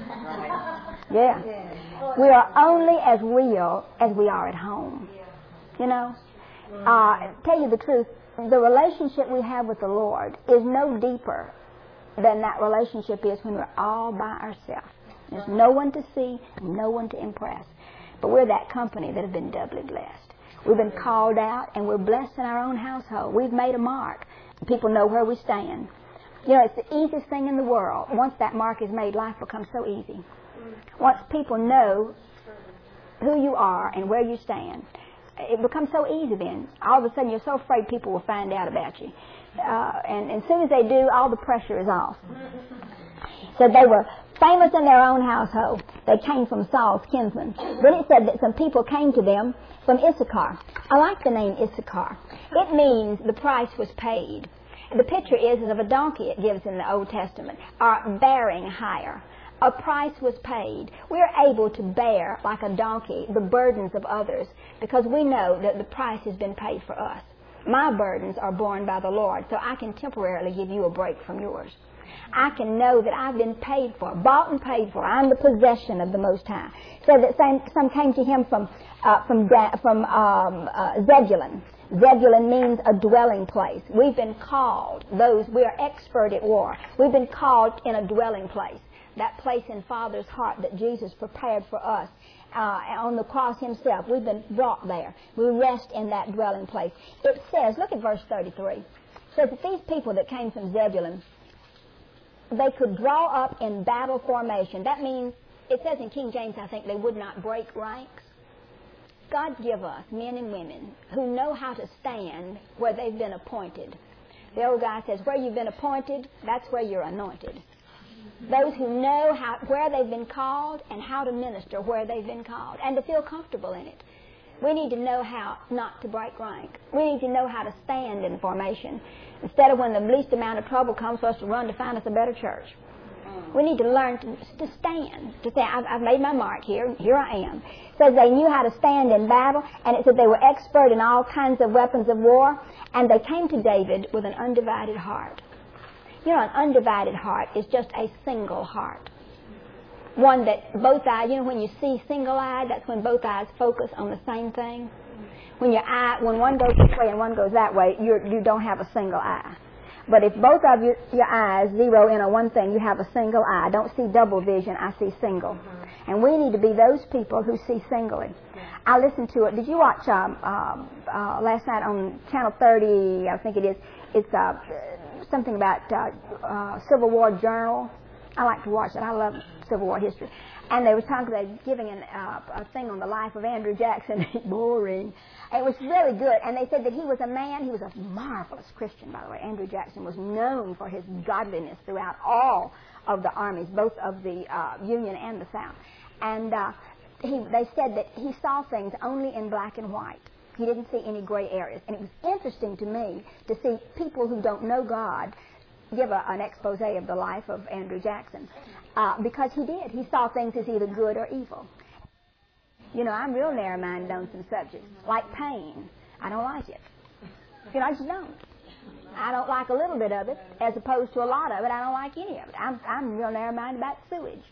Yeah. We are only as real as we are at home. You know? Uh, tell you the truth, the relationship we have with the Lord is no deeper than that relationship is when we're all by ourselves. There's no one to see, no one to impress. But we're that company that have been doubly blessed. We've been called out, and we're blessed in our own household. We've made a mark. People know where we stand. You know, it's the easiest thing in the world. Once that mark is made, life becomes so easy. Once people know who you are and where you stand, it becomes so easy then. All of a sudden, you're so afraid people will find out about you. Uh, and, and as soon as they do, all the pressure is off. So they were famous in their own household. They came from Saul's kinsmen. Then it said that some people came to them from Issachar. I like the name Issachar. It means the price was paid. The picture is, is of a donkey it gives in the Old Testament, or bearing hire. A price was paid. We're able to bear, like a donkey, the burdens of others because we know that the price has been paid for us. My burdens are borne by the Lord, so I can temporarily give you a break from yours. I can know that I've been paid for, bought and paid for. I'm the possession of the Most High. So that some, some came to him from uh, from from um, uh, Zebulun. Zebulun means a dwelling place. We've been called those. We are expert at war. We've been called in a dwelling place. That place in Father's heart that Jesus prepared for us. Uh, on the cross himself. We've been brought there. We rest in that dwelling place. It says, look at verse thirty-three. It says that these people that came from Zebulun, they could draw up in battle formation. That means, it says in King James, I think, they would not break ranks. God give us men and women who know how to stand where they've been appointed. The old guy says, where you've been appointed, that's where you're anointed. Those who know how, where they've been called and how to minister where they've been called and to feel comfortable in it. We need to know how not to break rank. We need to know how to stand in formation instead of when the least amount of trouble comes for us to run to find us a better church. We need to learn to, to stand, to say, I've, I've made my mark here, here I am. It says they knew how to stand in battle, and it said they were expert in all kinds of weapons of war, and they came to David with an undivided heart. You know, an undivided heart is just a single heart. One that both eyes, you know, when you see single-eyed, that's when both eyes focus on the same thing. When your eye, when one goes this way and one goes that way, you're, you don't have a single eye. But if both of your, your eyes zero in on one thing, you have a single eye. I don't see double vision, I see single. And we need to be those people who see singly. I listened to it. Did you watch um, uh, uh, last night on Channel thirty, I think it is, it's uh, something about uh, uh, Civil War Journal. I like to watch it. I love Civil War history. And they were talking about giving an, uh, a thing on the life of Andrew Jackson. Boring. It was really good. And they said that he was a man, he was a marvelous Christian, by the way. Andrew Jackson was known for his godliness throughout all of the armies, both of the uh, Union and the South. And uh, he, they said that he saw things only in black and white. He didn't see any gray areas. And it was interesting to me to see people who don't know God give a, an expose of the life of Andrew Jackson. Uh, because he did. He saw things as either good or evil. You know, I'm real narrow-minded on some subjects, like pain. I don't like it. You know, I just don't. I don't like a little bit of it, as opposed to a lot of it. I don't like any of it. I'm, I'm real narrow-minded about sewage.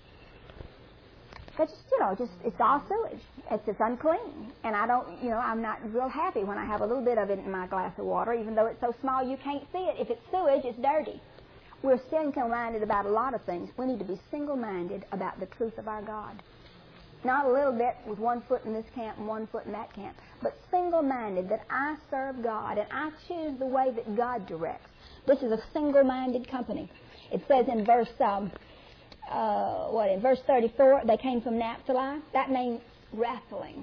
But just, you know, just it's all sewage. It's just unclean. And I don't, you know, I'm not real happy when I have a little bit of it in my glass of water, even though it's so small you can't see it. If it's sewage, it's dirty. We're single-minded about a lot of things. We need to be single-minded about the truth of our God. Not a little bit with one foot in this camp and one foot in that camp, but single-minded that I serve God and I choose the way that God directs. This is a single-minded company. It says in verse um, uh, what in verse thirty-four, they came from Naphtali. That means wrestling.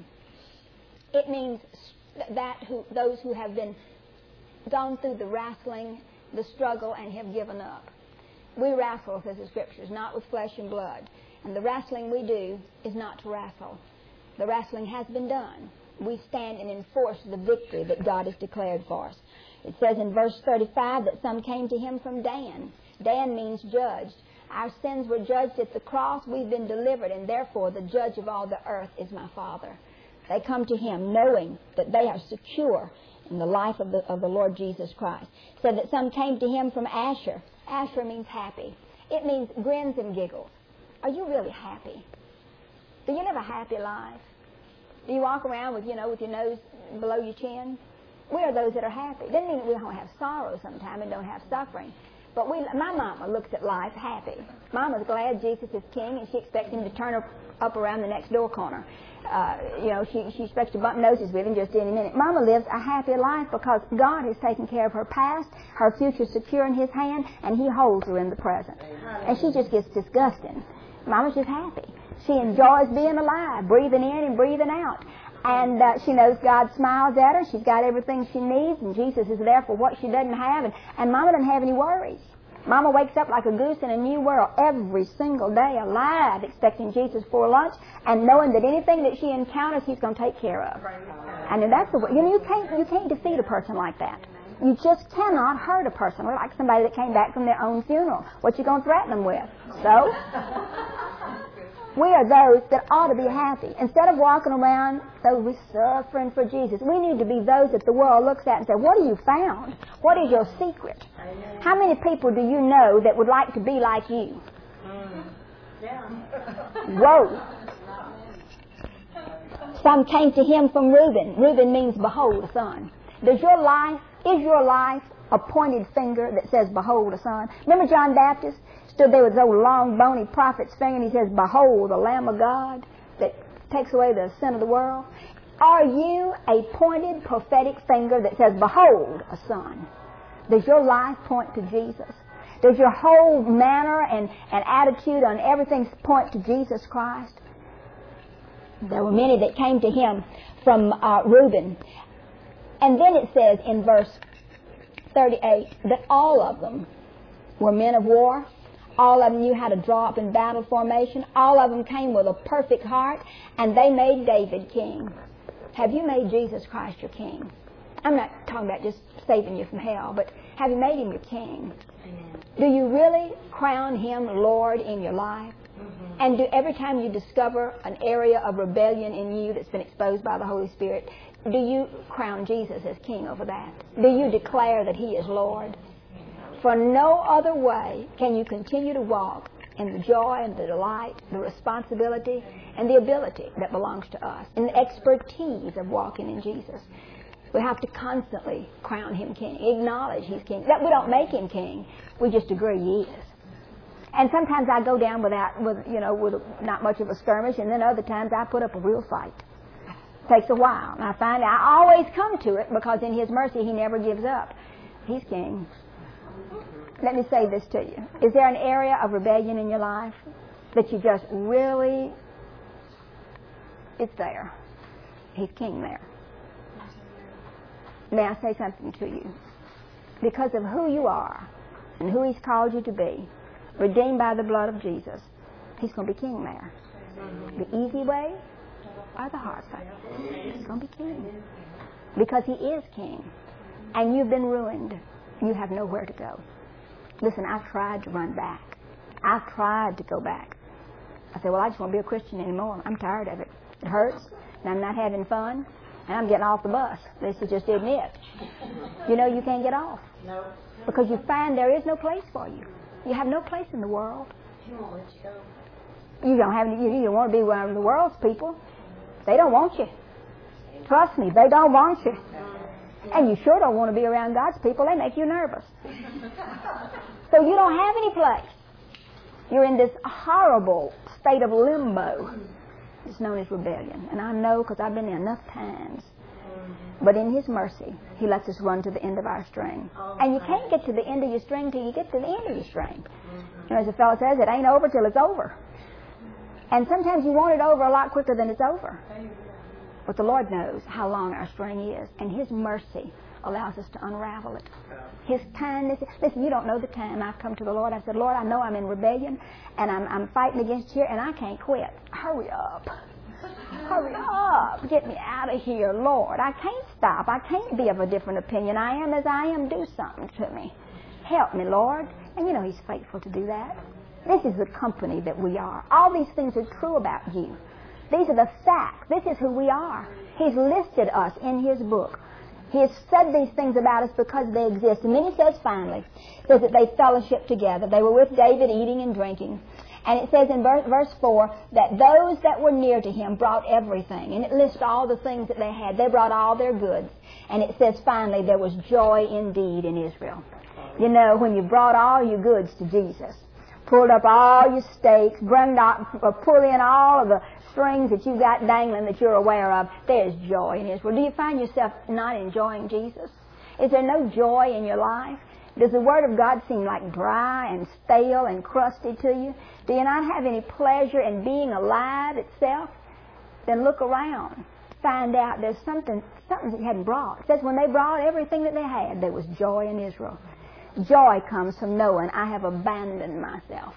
It means that who those who have been gone through the wrestling, the struggle, and have given up. We wrestle, says the Scriptures, not with flesh and blood. And the wrestling we do is not to wrestle. The wrestling has been done. We stand and enforce the victory that God has declared for us. It says in verse thirty-five that some came to him from Dan. Dan means judged. Our sins were judged at the cross. We've been delivered, and therefore the judge of all the earth is my Father. They come to him knowing that they are secure in the life of the, of the Lord Jesus Christ. It said that some came to him from Asher. Asher means happy. It means grins and giggles. Are you really happy? Do you live a happy life? Do you walk around with, you know, with your nose below your chin? We are those that are happy. Doesn't mean we don't have sorrow sometimes and don't have suffering. But we, my mama looks at life happy. Mama's glad Jesus is king, and she expects him to turn her up around the next door corner. Uh, you know, she, she expects to bump noses with him just any minute. Mama lives a happy life because God has taken care of her past, her future secure in his hand, and he holds her in the present. And she just gets disgusting. Mama's just happy. She enjoys being alive, breathing in and breathing out. And uh, she knows God smiles at her. She's got everything she needs, and Jesus is there for what she doesn't have. And, and Mama doesn't have any worries. Mama wakes up like a goose in a new world every single day, alive, expecting Jesus for lunch, and knowing that anything that she encounters, he's going to take care of. And that's the way. You know, you can't you can't defeat a person like that. You just cannot hurt a person. We're like somebody that came back from their own funeral. What you going to threaten them with? So, we are those that ought to be happy. Instead of walking around, so we're suffering for Jesus, we need to be those that the world looks at and say, what have you found? What is your secret? How many people do you know that would like to be like you? Whoa. Some came to him from Reuben. Reuben means behold a son. Does your life, is your life a pointed finger that says behold a son? Remember John Baptist stood there with his old long bony prophet's finger and he says, behold the Lamb of God that takes away the sin of the world. Are you a pointed prophetic finger that says behold a son? Does your life point to Jesus? Does your whole manner and, and attitude on everything point to Jesus Christ? There were many that came to him from uh, Reuben. And then it says in verse thirty-eight that all of them were men of war. All of them knew how to draw up in battle formation. All of them came with a perfect heart, and they made David king. Have you made Jesus Christ your king? I'm not talking about just saving you from hell, but have you made him your king? Amen. Do you really crown him Lord in your life? Mm-hmm. And do every time you discover an area of rebellion in you that's been exposed by the Holy Spirit, do you crown Jesus as king over that? Do you declare that he is Lord? For no other way can you continue to walk in the joy and the delight, the responsibility, and the ability that belongs to us, and the expertise of walking in Jesus. We have to constantly crown him king, acknowledge he's king. That we don't make him king, we just agree he is. And sometimes I go down without, with you know, with not much of a skirmish, and then other times I put up a real fight. It takes a while, and I find I always come to it because in his mercy he never gives up. He's king. Let me say this to you. Is there an area of rebellion in your life that you just really It's there. He's king there. May I say something to you? Because of who you are and who He's called you to be, redeemed by the blood of Jesus, He's going to be king there. The easy way or the hard way. He's going to be king. Because He is king. And you've been ruined. You have nowhere to go. Listen, I've tried to run back. I've tried to go back. I said, well, I just won't be a Christian anymore. I'm tired of it. It hurts, and I'm not having fun, and I'm getting off the bus. This is just isn't it. You know you can't get off. No. Because you find there is no place for you. You have no place in the world. He won't let you go. You don't have any, you, you don't want to be one of the world's people. They don't want you. Trust me, they don't want you. And you sure don't want to be around God's people. They make you nervous. So you don't have any place. You're in this horrible state of limbo. It's known as rebellion. And I know because I've been there enough times. But in His mercy, He lets us run to the end of our string. And you can't get to the end of your string till you get to the end of your string. You know, as the fellow says, it ain't over till it's over. And sometimes you want it over a lot quicker than it's over. But the Lord knows how long our string is, and His mercy allows us to unravel it. His kindness. Listen, you don't know the time I've come to the Lord. I said, Lord, I know I'm in rebellion, and I'm, I'm fighting against you, and I can't quit. Hurry up. Hurry up. Get me out of here, Lord. I can't stop. I can't be of a different opinion. I am as I am. Do something to me. Help me, Lord. And you know He's faithful to do that. This is the company that we are. All these things are true about you. These are the facts. This is who we are. He's listed us in His book. He has said these things about us because they exist. And then He says finally, He says that they fellowship together. They were with David eating and drinking. And it says in verse four that those that were near to him brought everything. And it lists all the things that they had. They brought all their goods. And it says finally there was joy indeed in Israel. You know, when you brought all your goods to Jesus, pulled up all your stakes, bring out, uh, pull in all of the strings that you got dangling that you're aware of, there's joy in Israel. Do you find yourself not enjoying Jesus? Is there no joy in your life? Does the Word of God seem like dry and stale and crusty to you? Do you not have any pleasure in being alive itself? Then look around. Find out there's something, something that you hadn't brought. It says when they brought everything that they had, there was joy in Israel. Joy comes from knowing I have abandoned myself.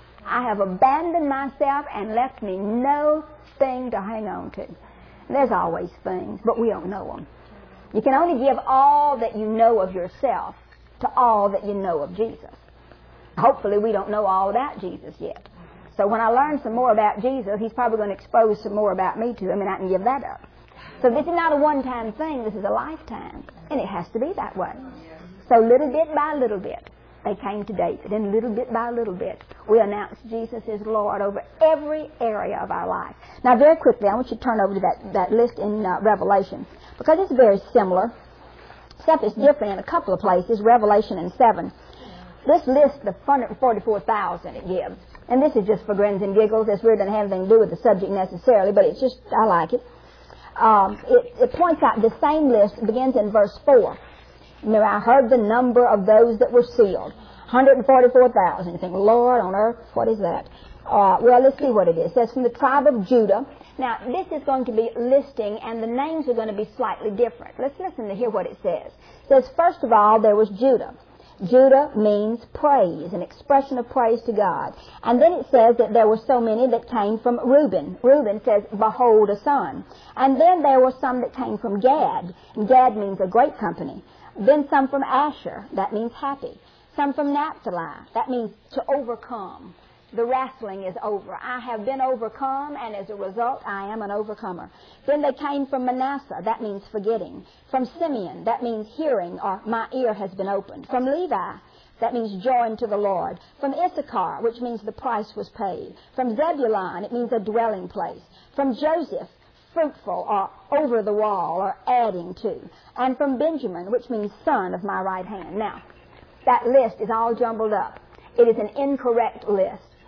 I have abandoned myself and left me no thing to hang on to. There's always things, but we don't know them. You can only give all that you know of yourself to all that you know of Jesus. Hopefully we don't know all about Jesus yet. So when I learn some more about Jesus, He's probably going to expose some more about me to Him, and I can give that up. So this is not a one-time thing. This is a lifetime. And it has to be that way. So little bit by little bit, they came to David. And little bit by little bit, we announced Jesus is Lord over every area of our life. Now, very quickly, I want you to turn over to that, that list in uh, Revelation, because it's very similar, except it's different in a couple of places, Revelation and seven. This list of one hundred forty-four thousand it gives. And this is just for grins and giggles. This really doesn't have anything to do with the subject necessarily, but it's just, I like it. Um, it, it points out the same list begins in verse four. Now, I heard the number of those that were sealed. one hundred forty-four thousand. You think, Lord on earth, what is that? Uh, well, let's see what it is. It says from the tribe of Judah. Now, this is going to be listing, and the names are going to be slightly different. Let's listen to hear what it says. It says, first of all, there was Judah. Judah means praise, an expression of praise to God. And then it says that there were so many that came from Reuben. Reuben says, behold a son. And then there were some that came from Gad. And Gad means a great company. Then some from Asher, that means happy. Some from Naphtali, that means to overcome. The wrestling is over. I have been overcome, and as a result, I am an overcomer. Then they came from Manasseh, that means forgetting. From Simeon, that means hearing, or my ear has been opened. From Levi, that means joined to the Lord. From Issachar, which means the price was paid. From Zebulun, it means a dwelling place. From Joseph, fruitful, or over the wall, or adding to. And from Benjamin, which means son of my right hand. Now, that list is all jumbled up. It is an incorrect list.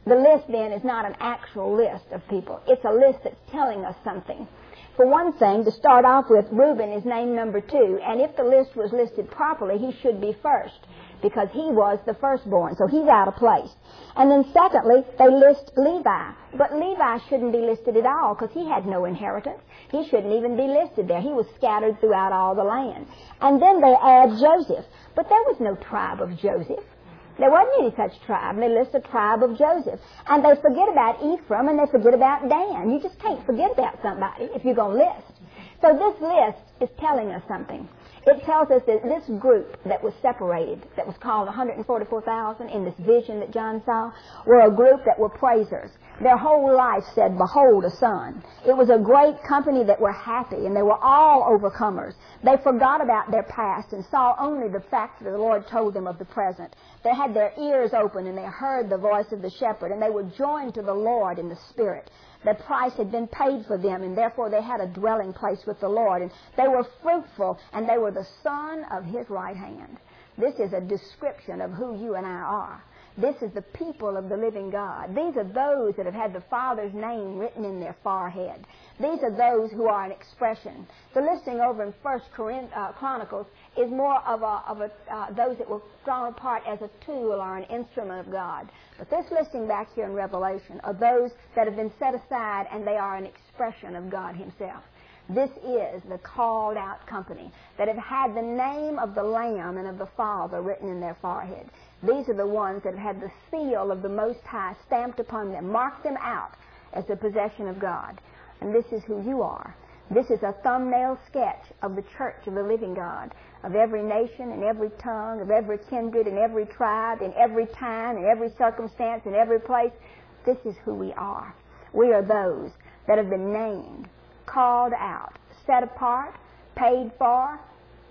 The list then is not an actual list of people. It's a list that's telling us something. For one thing, to start off with, Reuben is named number two, and if the list was listed properly, he should be first, because he was the firstborn, so he's out of place. And then secondly, they list Levi, but Levi shouldn't be listed at all, because he had no inheritance. He shouldn't even be listed there. He was scattered throughout all the land. And then they add Joseph, but there was no tribe of Joseph. There wasn't any such tribe. They list the tribe of Joseph. And they forget about Ephraim and they forget about Dan. You just can't forget about somebody if you're going to list. So this list is telling us something. It tells us that this group that was separated, that was called one hundred forty-four thousand in this vision that John saw, were a group that were praisers. Their whole life said, "Behold a son." It was a great company that were happy, and they were all overcomers. They forgot about their past and saw only the fact that the Lord told them of the present. They had their ears open, and they heard the voice of the shepherd, and they were joined to the Lord in the Spirit. The price had been paid for them, and therefore they had a dwelling place with the Lord. And they were fruitful, and they were the son of His right hand. This is a description of who you and I are. This is the people of the living God. These are those that have had the Father's name written in their forehead. These are those who are an expression. The listing over in First uh, Chronicles is more of a, of a uh, those that were drawn apart as a tool or an instrument of God. But this listing back here in Revelation are those that have been set aside, and they are an expression of God Himself. This is the called out company that have had the name of the Lamb and of the Father written in their forehead. These are the ones that have had the seal of the Most High stamped upon them, marked them out as the possession of God. And this is who you are. This is a thumbnail sketch of the church of the living God, of every nation and every tongue, of every kindred and every tribe, in every time, in every circumstance, in every place. This is who we are. We are those that have been named, called out, set apart, paid for,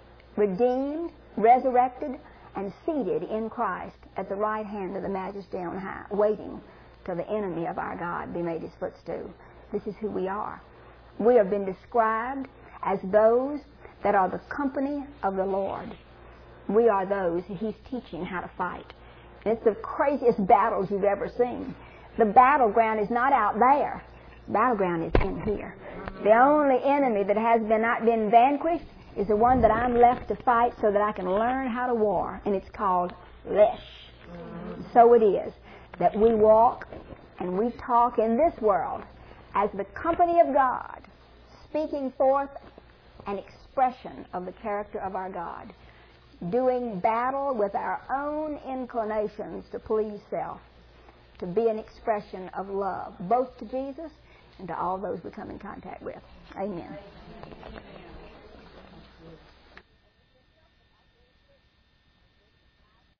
redeemed, resurrected, and seated in Christ at the right hand of the Majesty on high, waiting till the enemy of our God be made His footstool. This is who we are. We have been described as those that are the company of the Lord. We are those He's teaching how to fight. And it's the craziest battles you've ever seen. The battleground is not out there. The battleground is in here. The only enemy that has been not been vanquished is the one that I'm left to fight so that I can learn how to war, and it's called flesh. So it is that we walk and we talk in this world as the company of God, speaking forth an expression of the character of our God, doing battle with our own inclinations to please self, to be an expression of love, both to Jesus and to all those we come in contact with. Amen.